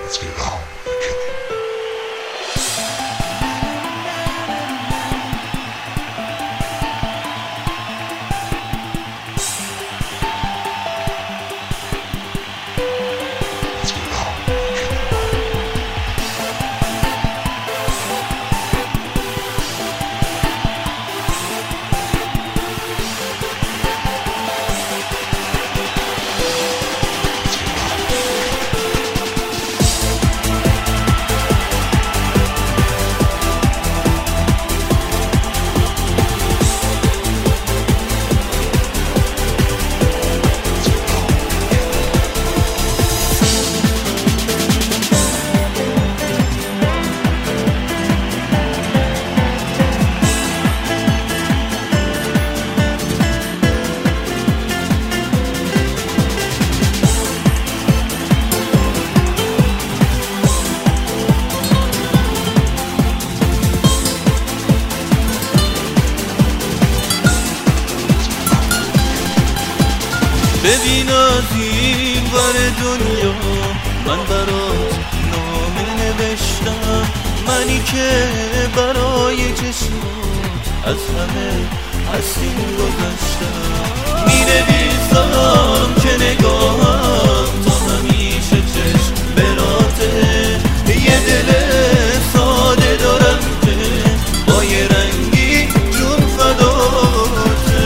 ببین از این ور دنیا من برات نامه نوشتم، منی که برای چشمات از همه حسین گذاشتم. می‌نویسم که نگاهم تا همیشه چشم براته، یه دل ساده دارم که با یه رنگی جون فداته.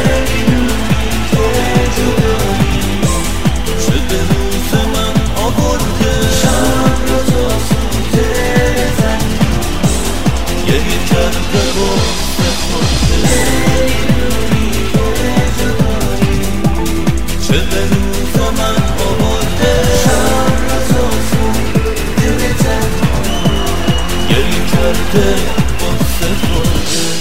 چه به روز من آورده شب رو تا سوته زنی گریه کرده و سپرده. چه به روز من آورده شب رو تا سوته زنی گریه کرده و سپرده.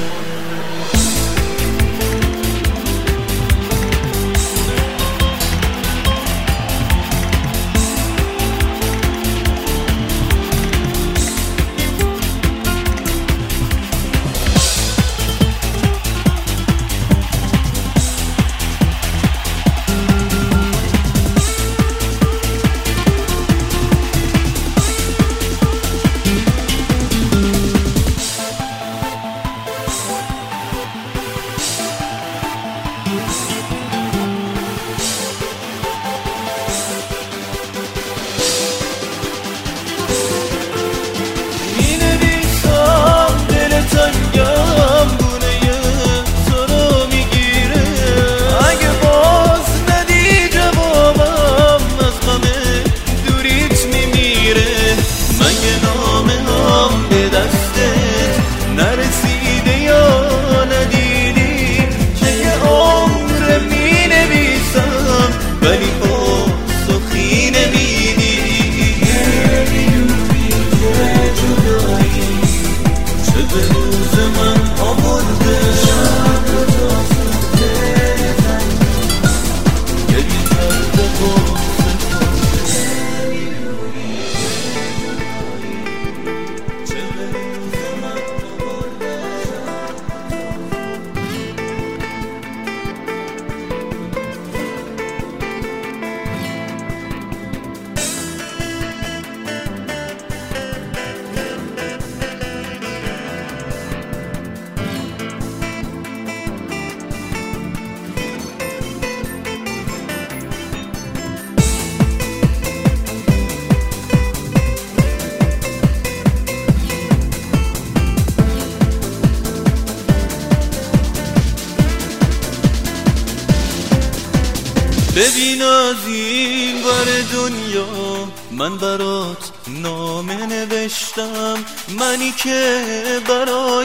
ببین از این ور دنیا من برات نامه نوشتم، منی که برای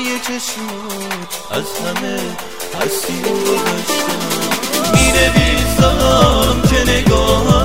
چشمات از همه حسین گذاشتم. می‌نویسم که نگاه